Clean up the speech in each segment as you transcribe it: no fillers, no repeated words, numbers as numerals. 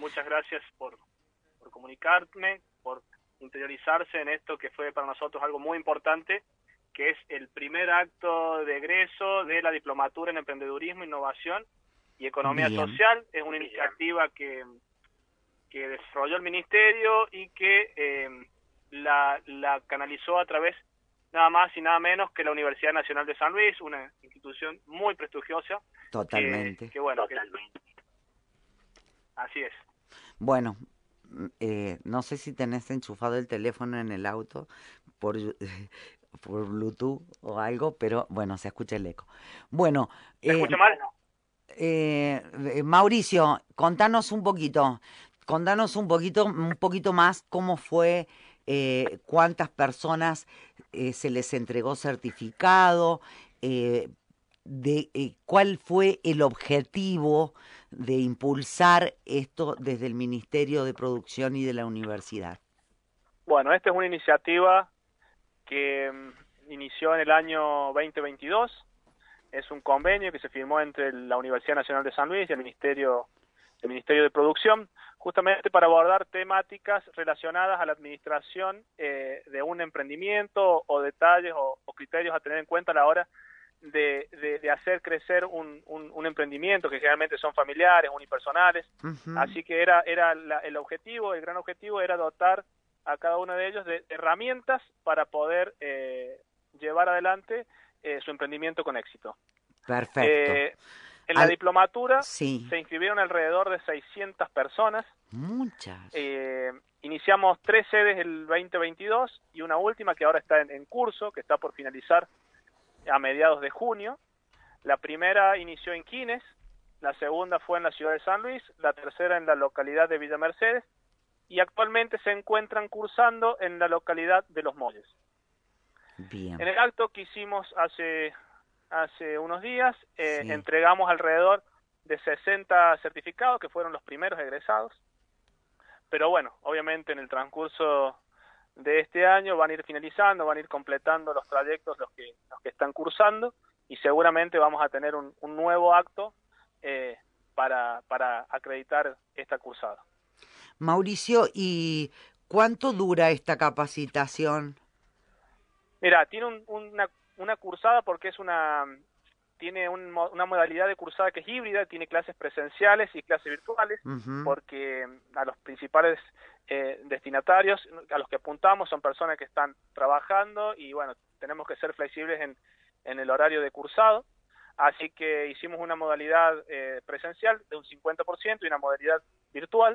muchas gracias por comunicarme, por interiorizarse en esto que fue para nosotros algo muy importante, que es el primer acto de egreso de la Diplomatura en Emprendedurismo, Innovación y Economía Bien, Social. Es una iniciativa que desarrolló el Ministerio y que la canalizó a través nada más y nada menos que la Universidad Nacional de San Luis, una institución muy prestigiosa, totalmente. que bueno, así es. Bueno, no sé si tenés enchufado el teléfono en el auto por, por Bluetooth o algo, pero bueno, se escucha el eco. Bueno, ¿Me eh, escucha mal? Mauricio, contanos un poquito más cómo fue, cuántas personas se les entregó certificado, eh, cuál fue el objetivo de impulsar esto desde el Ministerio de Producción y de la universidad. Bueno, esta es una iniciativa que inició en el año 2022. Es un convenio que se firmó entre la Universidad Nacional de San Luis y el Ministerio de Producción, justamente para abordar temáticas relacionadas a la administración de un emprendimiento o detalles o criterios a tener en cuenta a la hora de hacer crecer un emprendimiento que generalmente son familiares, unipersonales. Ujú. Así que el objetivo, el gran objetivo era dotar a cada uno de ellos de herramientas para poder llevar adelante su emprendimiento con éxito. Perfecto. Eh, en la Al, diplomatura sí, se inscribieron alrededor de 600 personas. muchas. Iniciamos 3 sedes el 2022 y una última que ahora está en curso, que está por finalizar a mediados de junio. La primera inició en Quines, la segunda fue en la ciudad de San Luis, la tercera en la localidad de Villa Mercedes y actualmente se encuentran cursando en la localidad de Los Molles. En Bien, el acto que hicimos hace unos días, sí. entregamos alrededor de 60 certificados que fueron los primeros egresados, pero bueno, obviamente en el transcurso de este año van a ir finalizando, van a ir completando los trayectos los que están cursando y seguramente vamos a tener un nuevo acto eh, para acreditar esta cursada. Mauricio, ¿y cuánto dura esta capacitación? Mira, tiene una cursada porque tiene una modalidad de cursada que es híbrida, tiene clases presenciales y clases virtuales, Ujú. porque a los principales destinatarios a los que apuntamos son personas que están trabajando y bueno, tenemos que ser flexibles en el horario de cursado, así que hicimos una modalidad presencial de un 50% y una modalidad virtual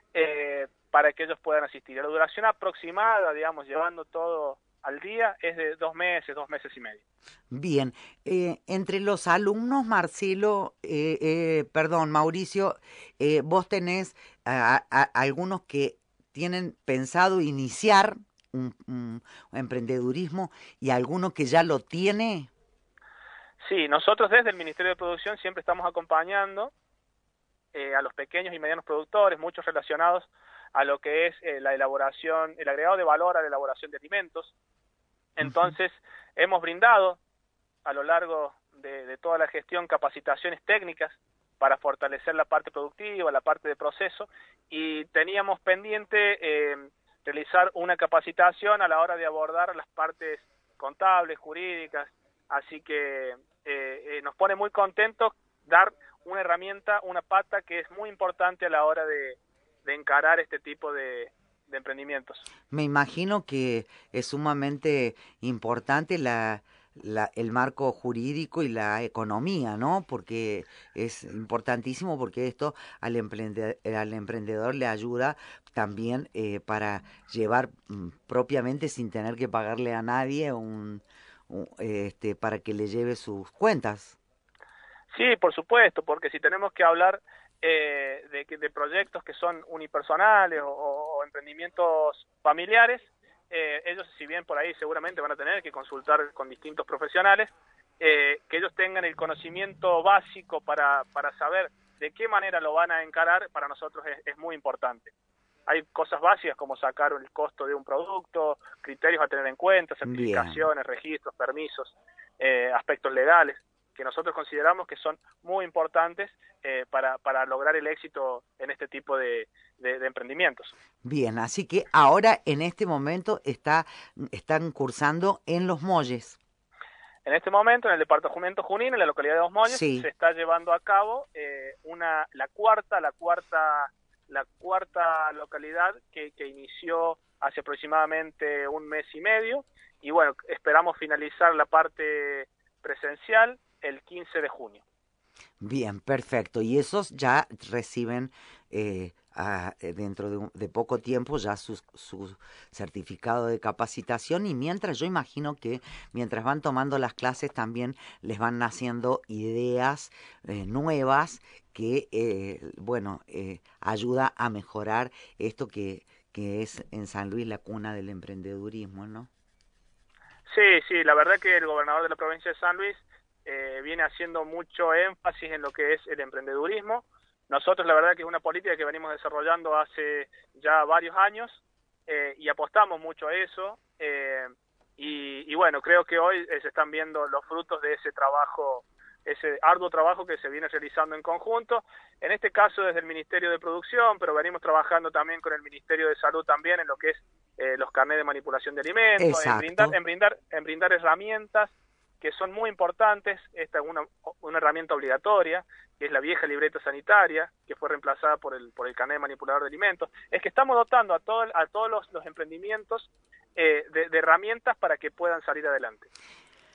para que ellos puedan asistir. La duración aproximada, digamos, llevando todo al día, es de 2 meses y medio. Bien, entre los alumnos, Marcelo, perdón, Mauricio, vos tenés algunos que tienen pensado iniciar un emprendedurismo y alguno que ya lo tiene. Sí, nosotros desde el Ministerio de Producción siempre estamos acompañando a los pequeños y medianos productores, muchos relacionados a lo que es la elaboración, el agregado de valor a la elaboración de alimentos. Ujú. Entonces, hemos brindado a lo largo de toda la gestión capacitaciones técnicas para fortalecer la parte productiva, la parte de proceso, y teníamos pendiente realizar una capacitación a la hora de abordar las partes contables, jurídicas, así que nos pone muy contentos dar una herramienta, una pata que es muy importante a la hora de encarar este tipo de emprendimientos. Me imagino que es sumamente importante el marco jurídico y la economía, ¿no? Porque es importantísimo porque esto al emprendedor le ayuda también para llevar propiamente sin tener que pagarle a nadie para que le lleve sus cuentas. Sí, por supuesto, porque si tenemos que hablar de proyectos que son unipersonales o emprendimientos familiares, ellos, si bien por ahí seguramente van a tener que consultar con distintos profesionales, que ellos tengan el conocimiento básico para saber de qué manera lo van a encarar, para nosotros es muy importante. Hay cosas básicas como sacar el costo de un producto, criterios a tener en cuenta, Bien. certificaciones, registros, permisos, aspectos legales que nosotros consideramos que son muy importantes para lograr el éxito en este tipo de emprendimientos. Bien, así que ahora en este momento están cursando en Los Molles. En este momento, en el departamento Junín, en la localidad de Los Molles, Sí. se está llevando a cabo la cuarta localidad que inició hace aproximadamente un mes y medio, y bueno, esperamos finalizar la parte presencial el 15 de junio. Bien, perfecto. Y esos ya reciben dentro de poco tiempo ya su certificado de capacitación, y mientras yo imagino que mientras van tomando las clases también les van naciendo ideas nuevas que, ayuda a mejorar esto que es en San Luis la cuna del emprendedurismo, ¿no? Sí, la verdad que el gobernador de la provincia de San Luis viene haciendo mucho énfasis en lo que es el emprendedurismo. Nosotros la verdad que es una política que venimos desarrollando hace ya varios años y apostamos mucho a eso y bueno, creo que hoy se están viendo los frutos de ese trabajo, ese arduo trabajo que se viene realizando en conjunto, en este caso desde el Ministerio de Producción, pero venimos trabajando también con el Ministerio de Salud también en lo que es los carnets de manipulación de alimentos, en brindar herramientas que son muy importantes. Esta es una herramienta obligatoria, que es la vieja libreta sanitaria, que fue reemplazada por el carnet de manipulador de alimentos. Es que estamos dotando a todos los emprendimientos de herramientas para que puedan salir adelante.